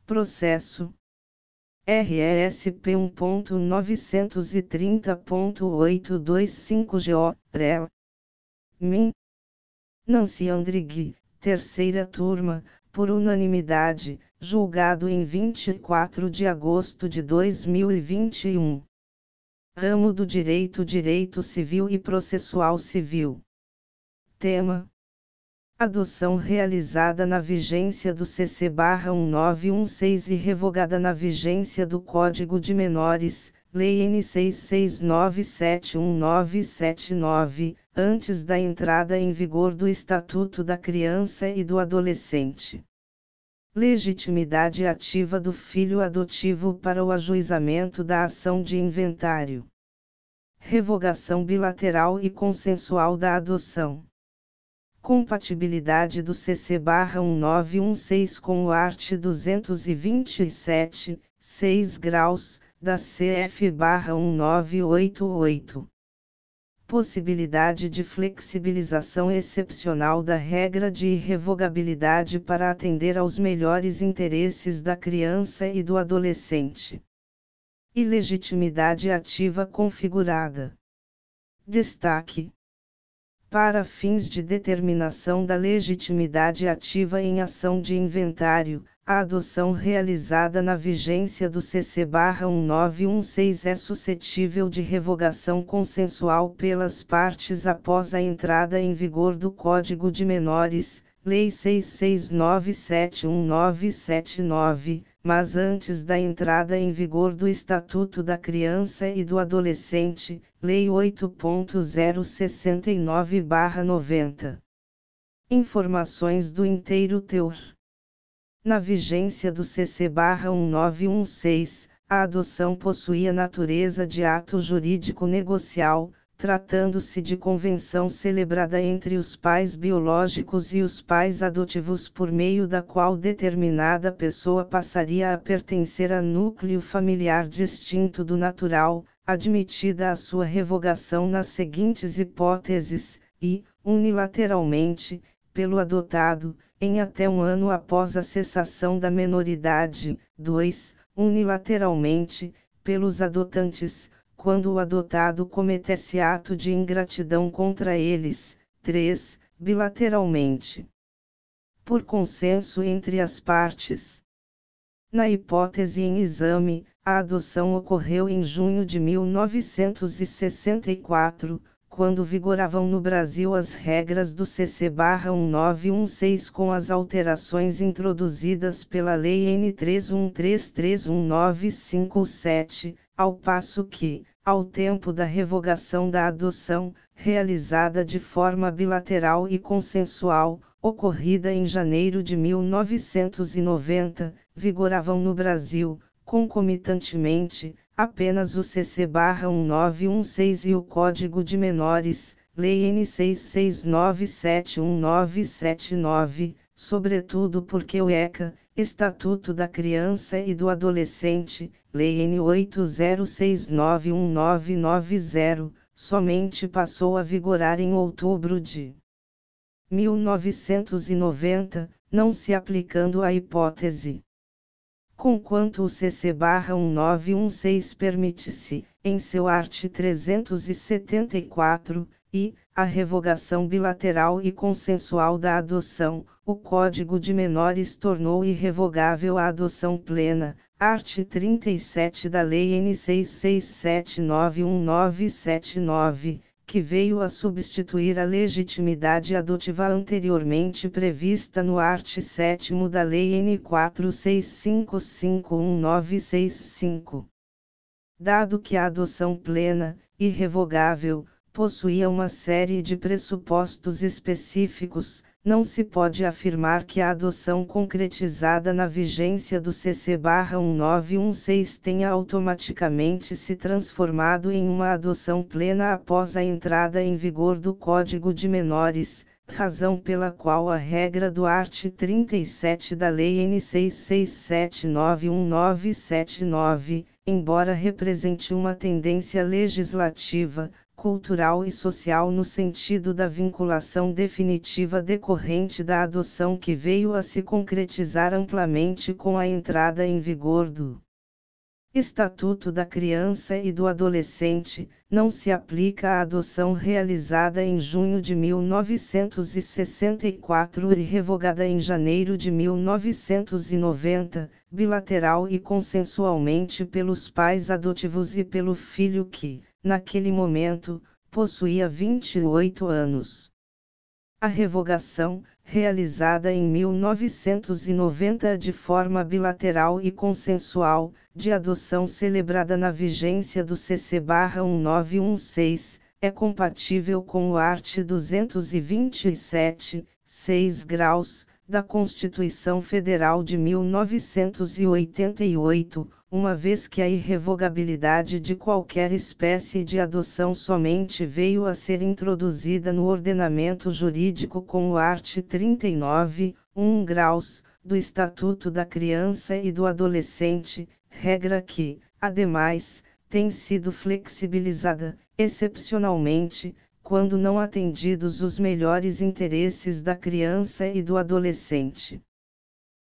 Processo RESP 1.930.825 GO, Min. Nancy Andrighi, terceira turma, por unanimidade, julgado em 24 de agosto de 2021. Ramo do Direito Civil e Processual Civil. Tema: adoção realizada na vigência do CC/1916 e revogada na vigência do Código de Menores, Lei N. 669/1979, antes da entrada em vigor do Estatuto da Criança e do Adolescente. Legitimidade ativa do filho adotivo para o ajuizamento da ação de inventário. Revogação bilateral e consensual da adoção. Compatibilidade do CC/1916 com o art. 227, 6 graus, da CF/1988. Possibilidade de flexibilização excepcional da regra de irrevogabilidade para atender aos melhores interesses da criança e do adolescente. Ilegitimidade ativa configurada. Destaque: para fins de determinação da legitimidade ativa em ação de inventário, a adoção realizada na vigência do CC/1916 é suscetível de revogação consensual pelas partes após a entrada em vigor do Código de Menores, Lei 669/1979, mas antes da entrada em vigor do Estatuto da Criança e do Adolescente, Lei 8.069/90. Informações do inteiro teor. Na vigência do CC/1916, a adoção possuía natureza de ato jurídico negocial, tratando-se de convenção celebrada entre os pais biológicos e os pais adotivos por meio da qual determinada pessoa passaria a pertencer a núcleo familiar distinto do natural, admitida a sua revogação nas seguintes hipóteses, e, unilateralmente, pelo adotado, em até um ano após a cessação da menoridade, 2, unilateralmente, pelos adotantes, quando o adotado cometesse ato de ingratidão contra eles, 3, bilateralmente. Por consenso entre as partes. Na hipótese em exame, a adoção ocorreu em junho de 1964, quando vigoravam no Brasil as regras do CC/1916 com as alterações introduzidas pela Lei N. 31331957, ao passo que, ao tempo da revogação da adoção, realizada de forma bilateral e consensual, ocorrida em janeiro de 1990, vigoravam no Brasil, concomitantemente, apenas o CC/1916 e o Código de Menores, Lei N. 669/1979, sobretudo porque o ECA, Estatuto da Criança e do Adolescente, Lei N. 80691990, somente passou a vigorar em outubro de 1990, não se aplicando à hipótese. Conquanto o CC/1916 permite-se, em seu art. 374, a revogação bilateral e consensual da adoção, o Código de Menores tornou irrevogável a adoção plena, art. 37 da Lei N. 667911979, que veio a substituir a legitimidade adotiva anteriormente prevista no art. 7º da Lei N. 46551965. Dado que a adoção plena, irrevogável, possuía uma série de pressupostos específicos, não se pode afirmar que a adoção concretizada na vigência do CC/1916 tenha automaticamente se transformado em uma adoção plena após a entrada em vigor do Código de Menores, razão pela qual a regra do art. 37 da Lei N. 667911979, embora represente uma tendência legislativa, cultural e social no sentido da vinculação definitiva decorrente da adoção que veio a se concretizar amplamente com a entrada em vigor do Estatuto da Criança e do Adolescente, não se aplica à adoção realizada em junho de 1964 e revogada em janeiro de 1990, bilateral e consensualmente pelos pais adotivos e pelo filho que, naquele momento, possuía 28 anos. A revogação, realizada em 1990 de forma bilateral e consensual, de adoção celebrada na vigência do CC-1916, é compatível com o art. 227, 6 graus, da Constituição Federal de 1988, uma vez que a irrevogabilidade de qualquer espécie de adoção somente veio a ser introduzida no ordenamento jurídico com o art. 39, 1 graus, do Estatuto da Criança e do Adolescente, regra que, ademais, tem sido flexibilizada, excepcionalmente, quando não atendidos os melhores interesses da criança e do adolescente.